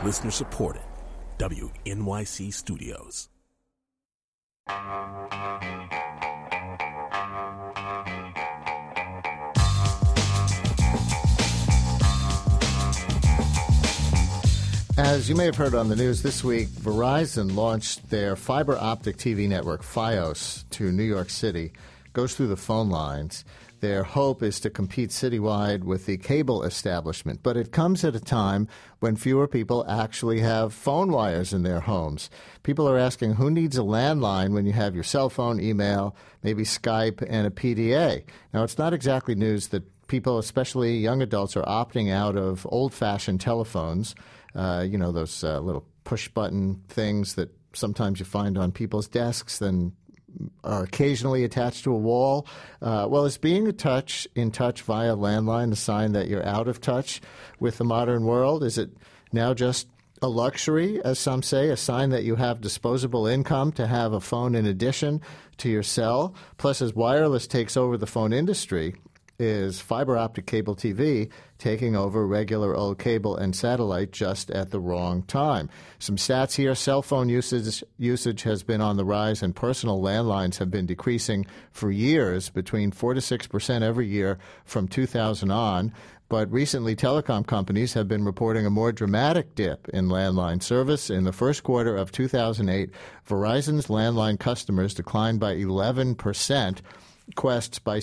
Listener supported. WNYC Studios. As you may have heard on the news this week, Verizon launched their fiber optic TV network, Fios, to New York City. Goes through the phone lines. Their hope is to compete citywide with the cable establishment, but it comes at a time when fewer people actually have phone wires in their homes. People are asking, who needs a landline when you have your cell phone, email, maybe Skype, and a PDA? Now, it's not exactly news that people, especially young adults, are opting out of old-fashioned telephones, those little push-button things that sometimes you find on people's desks, then are occasionally attached to a wall. Is being in touch via landline a sign that you're out of touch with the modern world? Is it now just a luxury, as some say, a sign that you have disposable income to have a phone in addition to your cell? Plus, as wireless takes over the phone industry, is fiber optic cable TV taking over regular old cable and satellite just at the wrong time. Some stats here. Cell phone usage has been on the rise, and personal landlines have been decreasing for years, between 4 to 6% every year from 2000 on. But recently, telecom companies have been reporting a more dramatic dip in landline service. In the first quarter of 2008, Verizon's landline customers declined by 11%. Quest's by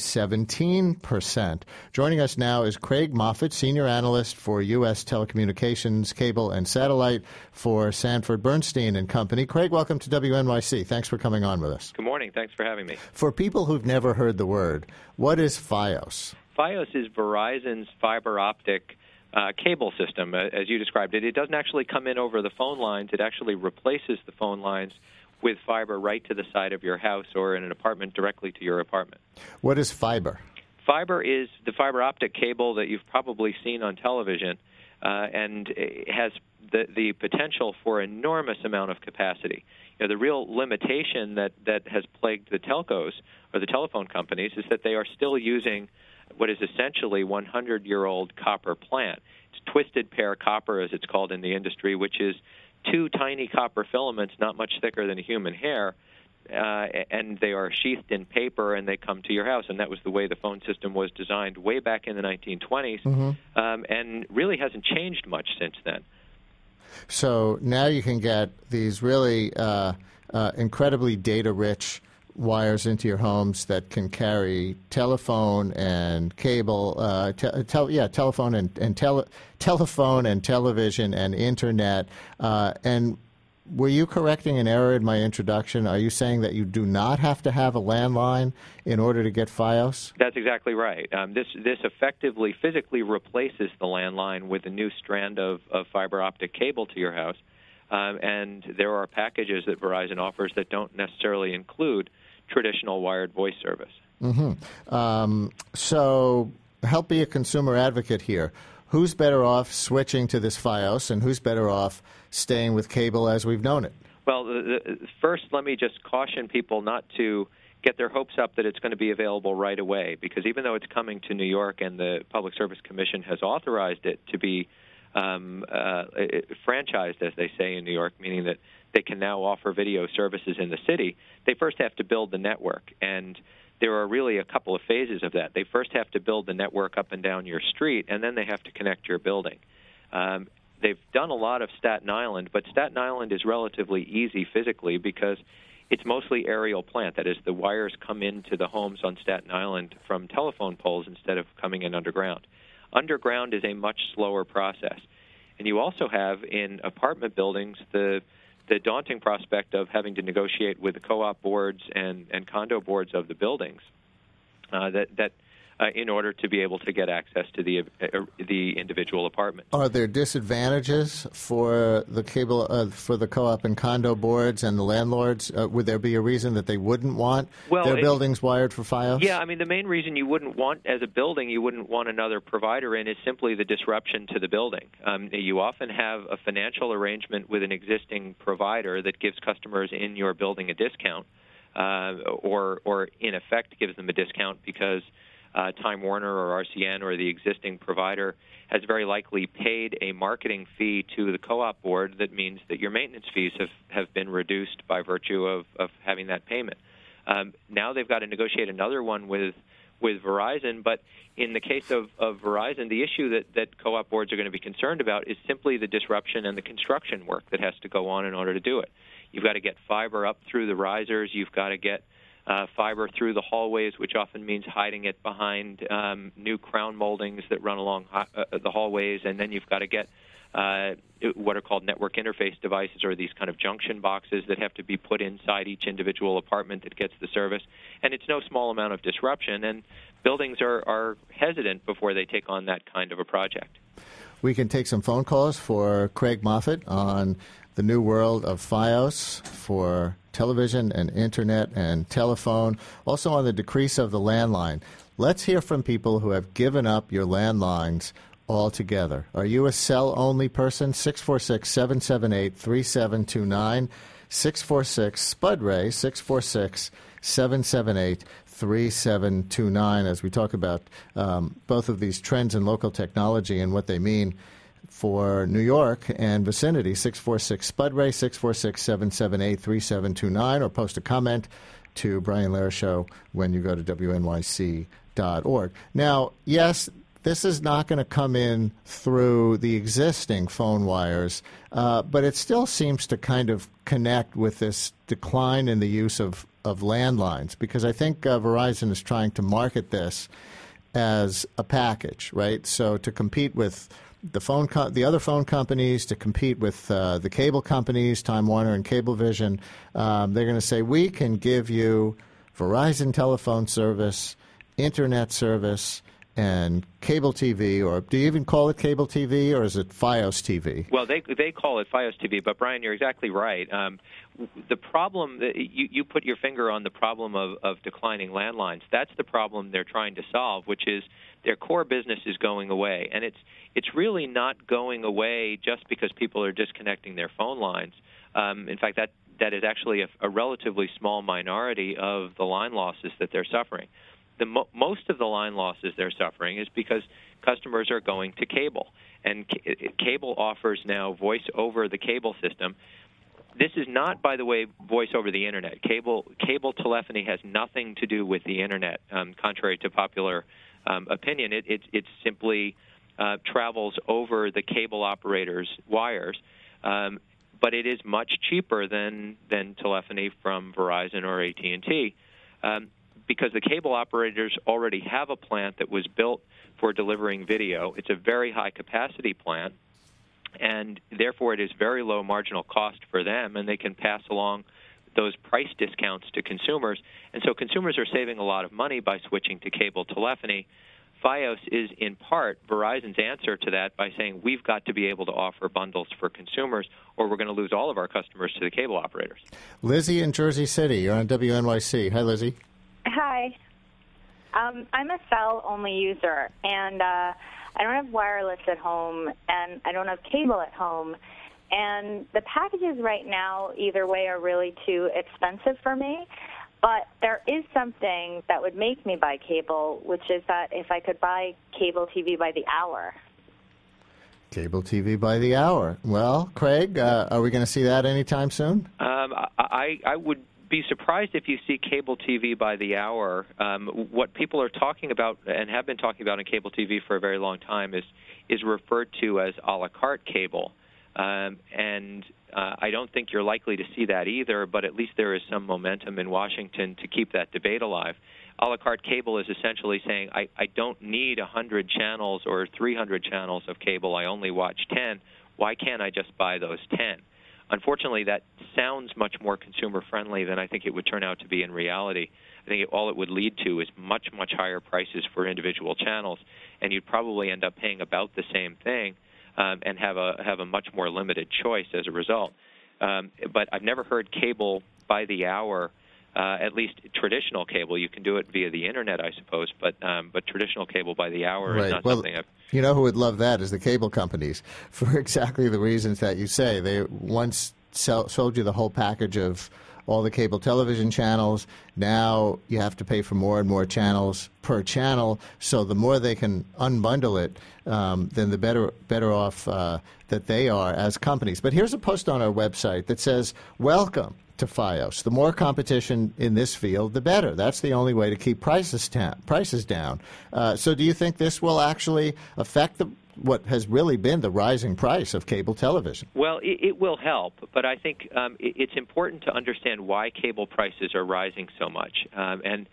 17%. Joining us now is Craig Moffett, Senior Analyst for U.S. Telecommunications, Cable, and Satellite for Sanford Bernstein and Company. Craig, welcome to WNYC. Thanks for coming on with us. Good morning. Thanks for having me. For people who've never heard the word, what is Fios? Fios is Verizon's fiber optic cable system, as you described it. It doesn't actually come in over the phone lines. It actually replaces the phone lines with fiber right to the side of your house or in an apartment directly to your apartment. What is fiber? Fiber is the fiber optic cable that you've probably seen on television, and it has the potential for enormous amount of capacity. The real limitation that has plagued the telcos or the telephone companies is that they are still using what is essentially 100-year-old copper plant. It's twisted pair copper, as it's called in the industry, which is two tiny copper filaments not much thicker than a human hair, and they are sheathed in paper, and they come to your house. And that was the way the phone system was designed way back in the 1920s, and really hasn't changed much since then. So now you can get these really incredibly data-rich wires into your homes that can carry telephone and cable, telephone and television and internet. And were you correcting an error in my introduction? Are you saying that you do not have to have a landline in order to get Fios? That's exactly right. This effectively physically replaces the landline with a new strand of fiber optic cable to your house. And there are packages that Verizon offers that don't necessarily include traditional wired voice service. So help be a consumer advocate here. Who's better off switching to this Fios, and who's better off staying with cable as we've known it? Well, first, let me just caution people not to get their hopes up that it's going to be available right away, because even though it's coming to New York and the Public Service Commission has authorized it to be franchised, as they say in New York, meaning that they can now offer video services in the city, they first have to build the network. And there are really a couple of phases of that. They first have to build the network up and down your street, and then they have to connect your building. They've done a lot of Staten Island, but Staten Island is relatively easy physically because it's mostly aerial plant. That is, the wires come into the homes on Staten Island from telephone poles instead of coming in underground. Underground is a much slower process. And you also have in apartment buildings the daunting prospect of having to negotiate with the co-op boards and condo boards of the buildings in order to be able to get access to the individual apartment. Are there disadvantages for the cable for the co-op and condo boards and the landlords? Would there be a reason that they wouldn't want their buildings wired for Fios? Yeah, I mean, the main reason you wouldn't want, as a building, you wouldn't want another provider in is simply the disruption to the building. You often have a financial arrangement with an existing provider that gives customers in your building a discount, or in effect gives them a discount because Time Warner or RCN or the existing provider has very likely paid a marketing fee to the co-op board that means that your maintenance fees have been reduced by virtue of having that payment. Now they've got to negotiate another one with Verizon, but in the case of Verizon, the issue that co-op boards are going to be concerned about is simply the disruption and the construction work that has to go on in order to do it. You've got to get fiber up through the risers. You've got to get fiber through the hallways, which often means hiding it behind new crown moldings that run along the hallways, and then you've got to get what are called network interface devices, or these kind of junction boxes that have to be put inside each individual apartment that gets the service. And it's no small amount of disruption, and buildings are hesitant before they take on that kind of a project. We can take some phone calls for Craig Moffett on the new world of Fios for television and internet and telephone, also on the decrease of the landline. Let's hear from people who have given up your landlines altogether. Are you a cell-only person? 646-778-3729. 646-SPUD-RAY, 646-778-3729, as we talk about both of these trends in local technology and what they mean for New York and vicinity. 646-SPUD-RAY, 646-778-3729, or post a comment to Brian Lehrer Show when you go to WNYC.org. Now, yes, this is not going to come in through the existing phone wires, but it still seems to kind of connect with this decline in the use of landlines, because I think Verizon is trying to market this as a package, right? So to compete with the other phone companies, to compete with the cable companies, Time Warner and Cablevision, they're going to say, we can give you Verizon telephone service, internet service, and cable TV, or do you even call it cable TV, or is it Fios TV? Well, they call it Fios TV, but Brian, you're exactly right. The problem, you put your finger on the problem of declining landlines. That's the problem they're trying to solve, which is their core business is going away, and it's really not going away just because people are disconnecting their phone lines. In fact, that is actually a relatively small minority of the line losses that they're suffering. Most of the line losses they're suffering is because customers are going to cable, and cable offers now voice over the cable system. This is not, by the way, voice over the internet. Cable telephony has nothing to do with the internet, contrary to popular opinion. It simply travels over the cable operator's wires, but it is much cheaper than telephony from Verizon or AT&T. Because the cable operators already have a plant that was built for delivering video. It's a very high-capacity plant, and therefore it is very low marginal cost for them, and they can pass along those price discounts to consumers. And so consumers are saving a lot of money by switching to cable telephony. Fios is, in part, Verizon's answer to that by saying we've got to be able to offer bundles for consumers, or we're going to lose all of our customers to the cable operators. Lizzie in Jersey City, you're on WNYC. Hi, Lizzie. Hi. I'm a cell-only user, and I don't have wireless at home, and I don't have cable at home. And the packages right now, either way, are really too expensive for me. But there is something that would make me buy cable, which is that if I could buy cable TV by the hour. Cable TV by the hour. Well, Craig, are we going to see that anytime soon? I would be surprised if you see cable TV by the hour. What people are talking about and have been talking about in cable TV for a very long time is referred to as a la carte cable. And I don't think you're likely to see that either, but at least there is some momentum in Washington to keep that debate alive. A la carte cable is essentially saying, I don't need 100 channels or 300 channels of cable. I only watch 10. Why can't I just buy those 10? Unfortunately, that sounds much more consumer-friendly than I think it would turn out to be in reality. I think all it would lead to is much, much higher prices for individual channels, and you'd probably end up paying about the same thing and have a much more limited choice as a result. But I've never heard cable by the hour, at least traditional cable. You can do it via the Internet, I suppose, but traditional cable by the hour is not something I've... You know who would love that is the cable companies, for exactly the reasons that you say. They once sold you the whole package of all the cable television channels. Now you have to pay for more and more channels per channel. So the more they can unbundle it, then the better off that they are as companies. But here's a post on our website that says, "Welcome to Fios. The more competition in this field, the better. That's the only way to keep prices down." So do you think this will actually affect what has really been the rising price of cable television? Well, it will help, but I think it's important to understand why cable prices are rising so much. And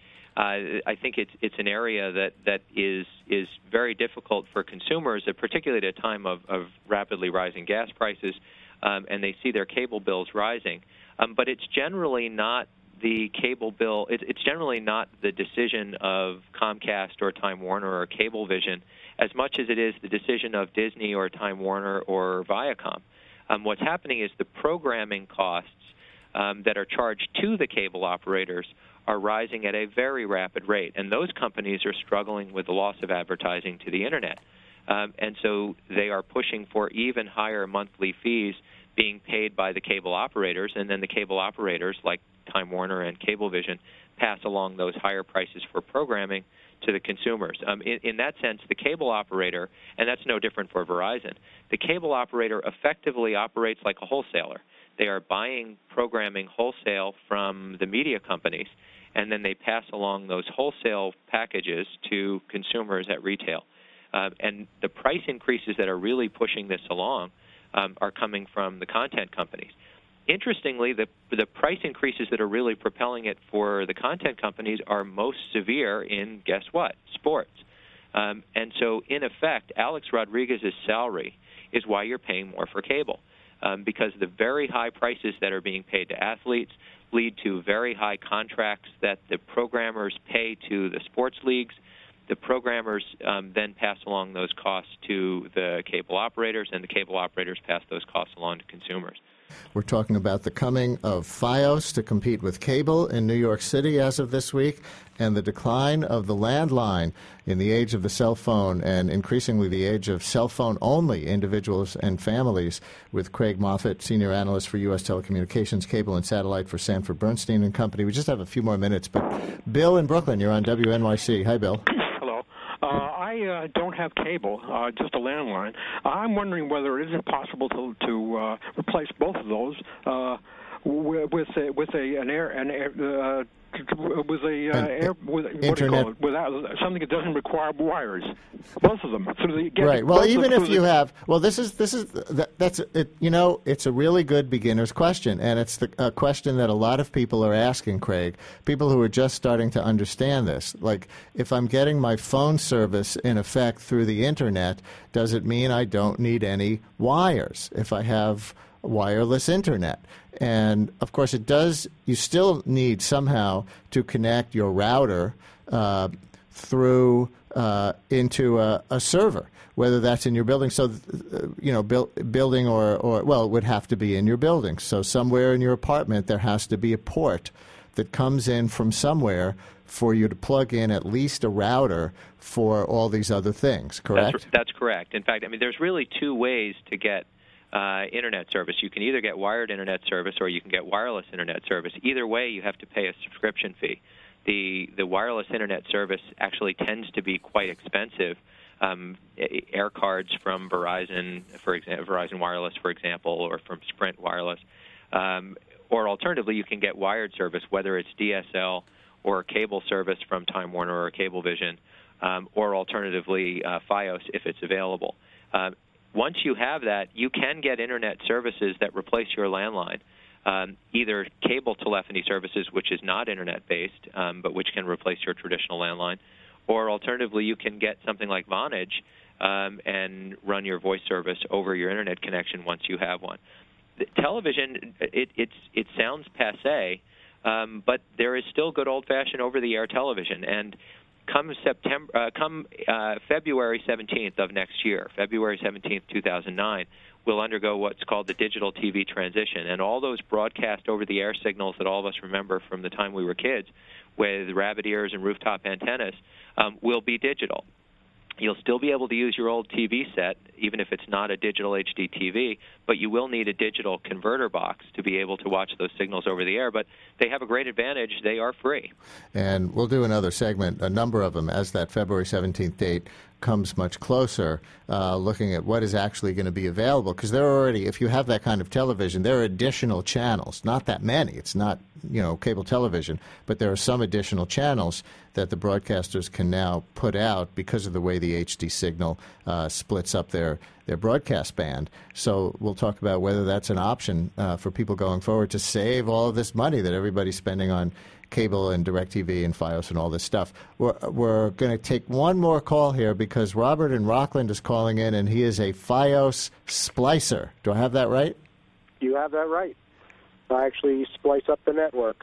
I think it's an area that is very difficult for consumers, particularly at a time of rapidly rising gas prices, and they see their cable bills rising. But it's generally not the cable bill. It's generally not the decision of Comcast or Time Warner or Cablevision as much as it is the decision of Disney or Time Warner or Viacom. What's happening is the programming costs that are charged to the cable operators are rising at a very rapid rate, and those companies are struggling with the loss of advertising to the Internet. And so they are pushing for even higher monthly fees being paid by the cable operators, and then the cable operators, like Time Warner and Cablevision, pass along those higher prices for programming to the consumers. In that sense, the cable operator, and that's no different for Verizon, the cable operator effectively operates like a wholesaler. They are buying programming wholesale from the media companies, and then they pass along those wholesale packages to consumers at retail. And the price increases that are really pushing this along are coming from the content companies. Interestingly, the price increases that are really propelling it for the content companies are most severe in, guess what, sports. And so, in effect, Alex Rodriguez's salary is why you're paying more for cable, because the very high prices that are being paid to athletes lead to very high contracts that the programmers pay to the sports leagues. The programmers then pass along those costs to the cable operators, and the cable operators pass those costs along to consumers. We're talking about the coming of Fios to compete with cable in New York City as of this week, and the decline of the landline in the age of the cell phone and increasingly the age of cell phone-only individuals and families, with Craig Moffett, Senior Analyst for U.S. Telecommunications, Cable and Satellite for Sanford Bernstein and Company. We just have a few more minutes, but Bill in Brooklyn, you're on WNYC. Hi, Bill. I don't have cable, just a landline. I'm wondering whether it isn't possible to replace both of those with something that doesn't require wires. Both of them. Right. Well, even if you have, that's it. You know, it's a really good beginner's question, and it's a question that a lot of people are asking, Craig. People who are just starting to understand this. Like, if I'm getting my phone service in effect through the Internet, does it mean I don't need any wires if I have wireless Internet? And, of course, it does. You still need somehow to connect your router through into a server, whether that's in your building. So, building or it would have to be in your building. So somewhere in your apartment there has to be a port that comes in from somewhere for you to plug in at least a router for all these other things, correct? That's correct. In fact, I mean, there's really two ways to get Internet service. You can either get wired Internet service or you can get wireless Internet service. Either way, you have to pay a subscription fee. The wireless Internet service actually tends to be quite expensive. Air cards from Verizon, for example, Verizon Wireless, for example, or from Sprint Wireless. Or alternatively, you can get wired service, whether it's DSL or cable service from Time Warner or Cablevision, or alternatively Fios if it's available. Once you have that, you can get Internet services that replace your landline, either cable telephony services, which is not Internet-based, but which can replace your traditional landline, or alternatively, you can get something like Vonage and run your voice service over your Internet connection once you have one. The television, it sounds passé, but there is still good old-fashioned over-the-air television, and come February 17th of next year, February 17th, 2009, we'll undergo what's called the digital TV transition. And all those broadcast over-the-air signals that all of us remember from the time we were kids with rabbit ears and rooftop antennas will be digital. You'll still be able to use your old TV set, even if it's not a digital HD TV, but you will need a digital converter box to be able to watch those signals over the air. But they have a great advantage. They are free. And we'll do another segment, a number of them, as that February 17th date comes much closer, looking at what is actually going to be available. Because there are already, if you have that kind of television, there are additional channels. Not that many. It's not, cable television. But there are some additional channels that the broadcasters can now put out because of the way the HD signal splits up their broadcast band. So we'll talk about whether that's an option for people going forward to save all of this money that everybody's spending on cable and DirecTV and Fios and all this stuff. We're going to take one more call here because Robert in Rockland is calling in, and he is a Fios splicer. Do I have that right? You have that right. I actually splice up the network.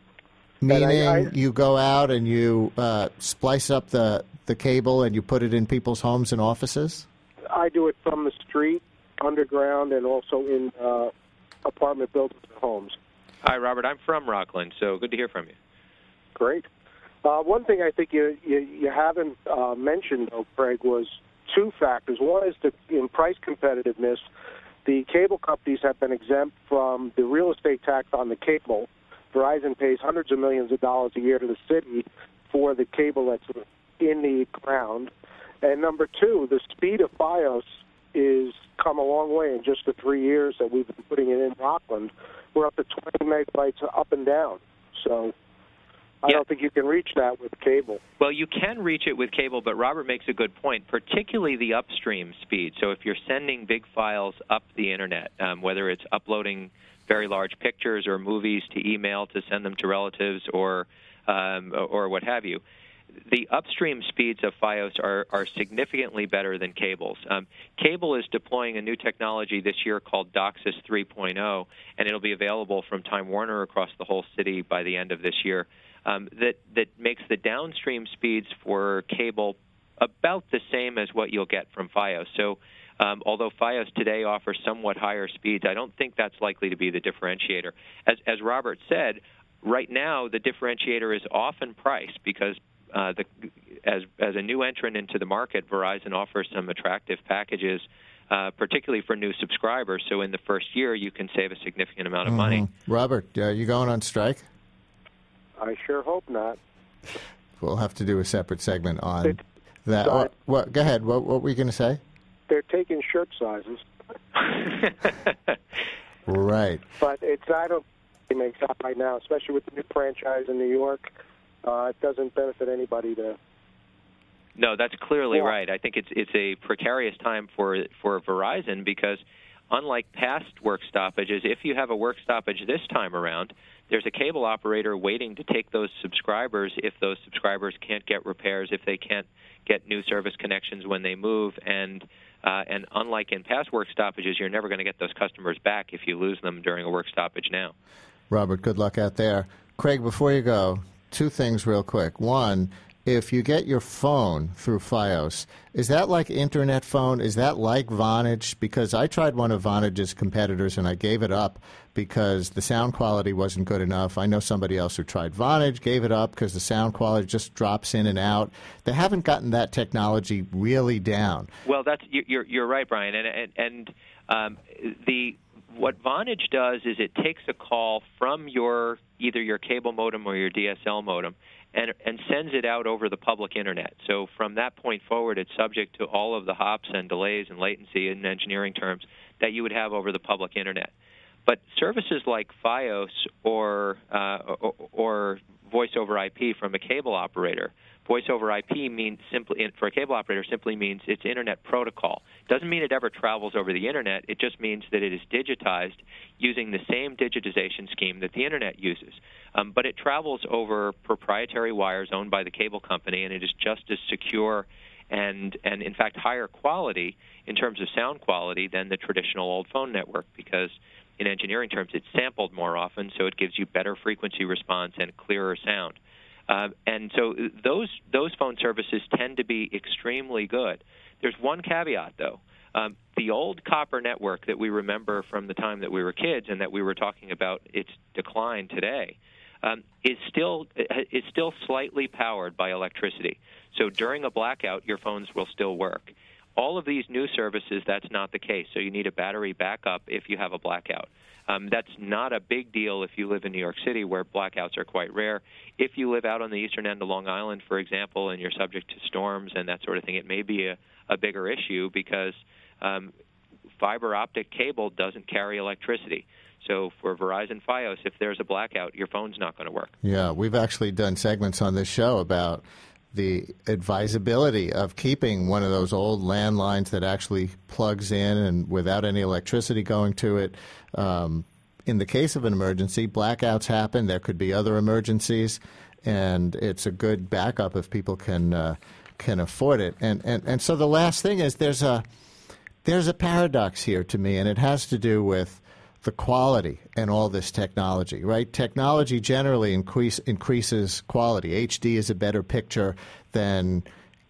Meaning you go out and you splice up the cable and you put it in people's homes and offices? I do it from the street, underground, and also in apartment buildings and homes. Hi, Robert. I'm from Rockland, so good to hear from you. Great. One thing I think you haven't mentioned, though, Craig, was two factors. One is in price competitiveness. The cable companies have been exempt from the real estate tax on the cable. Verizon pays hundreds of millions of dollars a year to the city for the cable that's in the ground. And number two, the speed of Fios is come a long way in just the 3 years that we've been putting it in Rockland. We're up to 20 megabytes up and down. So I don't think you can reach that with cable. Well, you can reach it with cable, but Robert makes a good point, particularly the upstream speed. So if you're sending big files up the Internet, whether it's uploading very large pictures or movies to email to send them to relatives or what have you, the upstream speeds of Fios are significantly better than cables. Cable is deploying a new technology this year called DOCSIS 3.0, and it'll be available from Time Warner across the whole city by the end of this year. That makes the downstream speeds for cable about the same as what you'll get from Fios. So although Fios today offers somewhat higher speeds, I don't think that's likely to be the differentiator. As Robert said, right now the differentiator is often price because as a new entrant into the market, Verizon offers some attractive packages, particularly for new subscribers. So in the first year, you can save a significant amount of money. Robert, you going on strike? I sure hope not. We'll have to do a separate segment on that. Go ahead. What were you going to say? They're taking shirt sizes. Right. But I don't think it makes up right now, especially with the new franchise in New York. It doesn't benefit anybody to. No, that's clearly right. I think it's a precarious time for Verizon because, unlike past work stoppages, if you have a work stoppage this time around, there's a cable operator waiting to take those subscribers if those subscribers can't get repairs, if they can't get new service connections when they move, and unlike in past work stoppages, you're never going to get those customers back if you lose them during a work stoppage now. Robert, good luck out there. Craig, before you go, two things real quick. One, if you get your phone through Fios, is that like Internet phone? Is that like Vonage? Because I tried one of Vonage's competitors and I gave it up because the sound quality wasn't good enough. I know somebody else who tried Vonage, gave it up because the sound quality just drops in and out. They haven't gotten that technology really down. Well, you're right, Brian. What Vonage does is it takes a call from either your cable modem or your DSL modem and sends it out over the public Internet. So from that point forward, it's subject to all of the hops and delays and latency in engineering terms that you would have over the public Internet. But services like Fios or Voice over IP from a cable operator, Voice over IP for a cable operator simply means it's Internet protocol. Doesn't mean it ever travels over the Internet. It just means that it is digitized using the same digitization scheme that the Internet uses. But it travels over proprietary wires owned by the cable company, and it is just as secure and in fact, higher quality in terms of sound quality than the traditional old phone network because in engineering terms, it's sampled more often, so it gives you better frequency response and clearer sound. And so those phone services tend to be extremely good. There's one caveat, though. The old copper network that we remember from the time that we were kids and that we were talking about its decline today, is still slightly powered by electricity. So during a blackout, your phones will still work. All of these new services, that's not the case. So you need a battery backup if you have a blackout. That's not a big deal if you live in New York City, where blackouts are quite rare. If you live out on the eastern end of Long Island, for example, and you're subject to storms and that sort of thing, it may be a bigger issue because fiber optic cable doesn't carry electricity. So for Verizon Fios, if there's a blackout, your phone's not going to work. Yeah, we've actually done segments on this show about the advisability of keeping one of those old landlines that actually plugs in and without any electricity going to it. In the case of an emergency, blackouts happen. There could be other emergencies, and it's a good backup if people can afford it. And so the last thing is there's a paradox here to me, and it has to do with the quality and all this technology, right? Technology generally increases quality. HD is a better picture than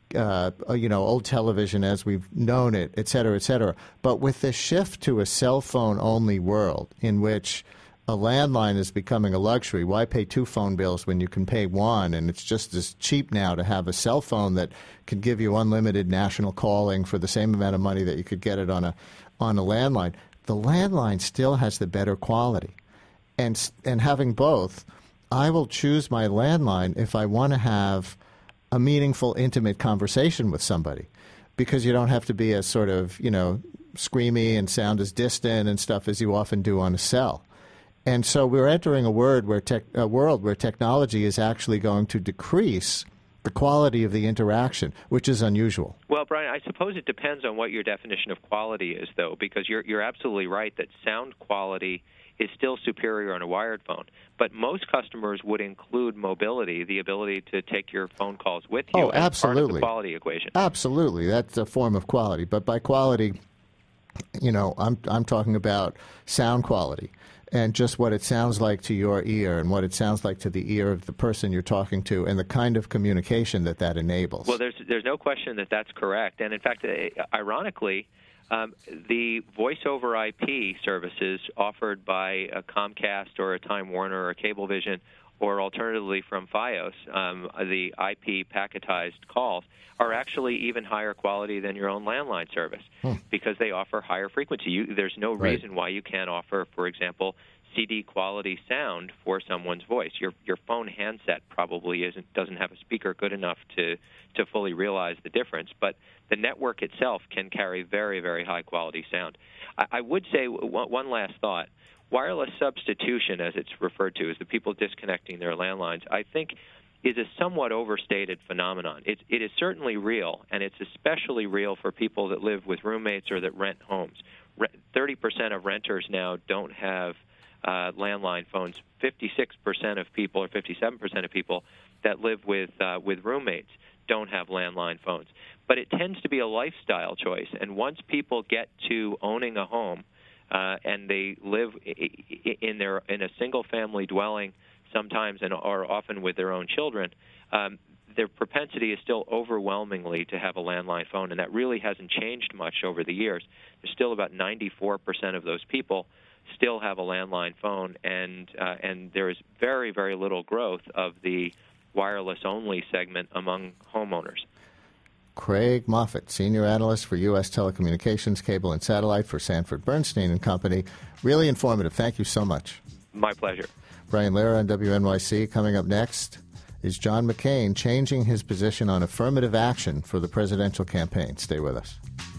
old television as we've known it, et cetera, et cetera. But with the shift to a cell phone-only world in which a landline is becoming a luxury, why pay 2 phone bills when you can pay 1? And it's just as cheap now to have a cell phone that can give you unlimited national calling for the same amount of money that you could get it on a landline. The landline still has the better quality. And having both, I will choose my landline if I want to have a meaningful, intimate conversation with somebody, because you don't have to be as sort of, screamy and sound as distant and stuff as you often do on a cell. And so we're entering a world where technology is actually going to decrease the quality of the interaction, which is unusual. Well, Brian, I suppose it depends on what your definition of quality is, though, because you're absolutely right that sound quality is still superior on a wired phone. But most customers would include mobility, the ability to take your phone calls with you, as part of the quality equation. Absolutely. That's a form of quality. But by quality, I'm talking about sound quality and just what it sounds like to your ear and what it sounds like to the ear of the person you're talking to and the kind of communication that enables. Well, there's no question that that's correct. And, in fact, ironically, the voice-over IP services offered by a Comcast or a Time Warner or a Cablevision, or alternatively from Fios, the IP packetized calls, are actually even higher quality than your own landline service because they offer higher frequency. There's no reason why you can't offer, for example, CD quality sound for someone's voice. Your phone handset probably doesn't have a speaker good enough to fully realize the difference, but the network itself can carry very, very high quality sound. I would say one last thought. Wireless substitution, as it's referred to, is the people disconnecting their landlines, I think is a somewhat overstated phenomenon. It is certainly real, and it's especially real for people that live with roommates or that rent homes. 30% of renters now don't have landline phones. 56% of people or 57% of people that live with roommates don't have landline phones. But it tends to be a lifestyle choice, and once people get to owning a home, and they live in a single-family dwelling sometimes and are often with their own children, their propensity is still overwhelmingly to have a landline phone, and that really hasn't changed much over the years. There's still about 94% of those people still have a landline phone, and there is very, very little growth of the wireless-only segment among homeowners. Craig Moffett, Senior Analyst for U.S. Telecommunications, Cable, and Satellite for Sanford Bernstein and Company. Really informative. Thank you so much. My pleasure. Brian Lehrer on WNYC. Coming up next is John McCain changing his position on affirmative action for the presidential campaign. Stay with us.